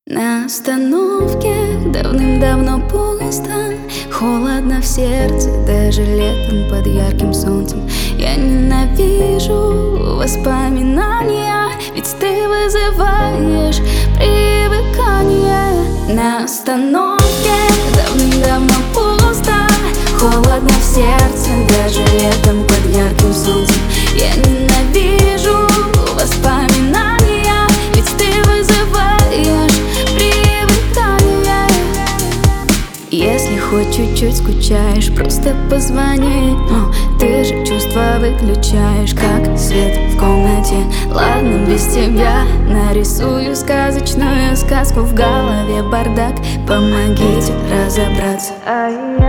На остановке давным-давно пусто, холодно в сердце, даже летом под ярким солнцем. Я ненавижу воспоминания, ведь ты вызываешь привыкание. На остановке давным-давно пусто, холодно в сердце, даже летом под ярким солнцем. Я ненавижу воспоминания, ведь ты вызываешь привыкание. Если хоть чуть-чуть скучаешь, просто позвони. Но ты же чувства выключаешь, как свет в комнате. Ладно, без тебя нарисую сказочную сказку. В голове бардак, помогите разобраться. А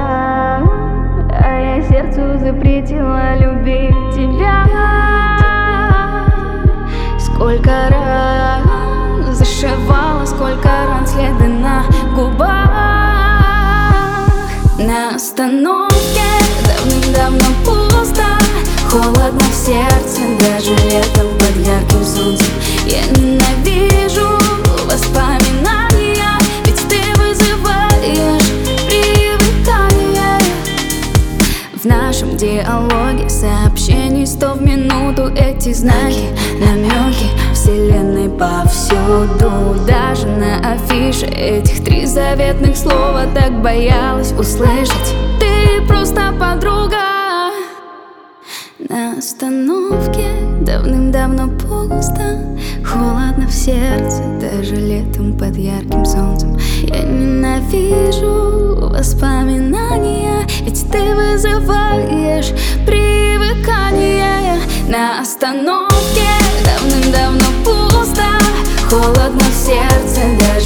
я сердцу запретила любить тебя. Сколько раз зашивала, сколько ран, следы на губах. На остановке давным-давно пусто, холодно в сердце, даже летом под ярким солнцем. Я ненавижу воспоминания, ведь ты вызываешь привыкание. В нашем диалоге сообщений 100 в минуту. Эти знаки, намеки вселенной повсюду. Даже на афише этих 3 заветных слова так боялась услышать: ты просто подруга. На остановке давным-давно пусто, холодно в сердце, даже летом под ярким солнцем. Я ненавижу воспоминания, ведь ты вызываешь привыкание. На остановке давным-давно пусто, холодно в сердце, даже